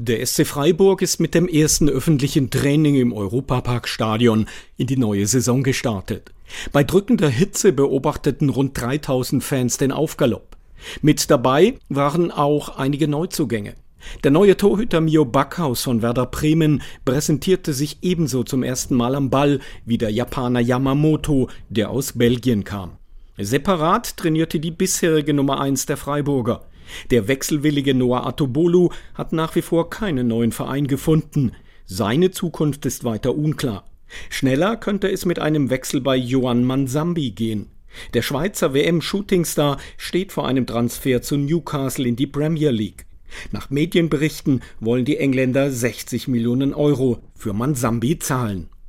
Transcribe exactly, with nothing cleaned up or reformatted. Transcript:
Der S C Freiburg ist mit dem ersten öffentlichen Training im Europapark-Stadion in die neue Saison gestartet. Bei drückender Hitze beobachteten rund dreitausend Fans den Aufgalopp. Mit dabei waren auch einige Neuzugänge. Der neue Torhüter Mio Backhaus von Werder Bremen präsentierte sich ebenso zum ersten Mal am Ball wie der Japaner Yamamoto, der aus Belgien kam. Separat trainierte die bisherige Nummer eins der Freiburger. Der wechselwillige Noah Atobolu hat nach wie vor keinen neuen Verein gefunden. Seine Zukunft ist weiter unklar. Schneller könnte es mit einem Wechsel bei Yoan Manzambi gehen. Der Schweizer W M-Shootingstar steht vor einem Transfer zu Newcastle in die Premier League. Nach Medienberichten wollen die Engländer sechzig Millionen Euro für Manzambi zahlen.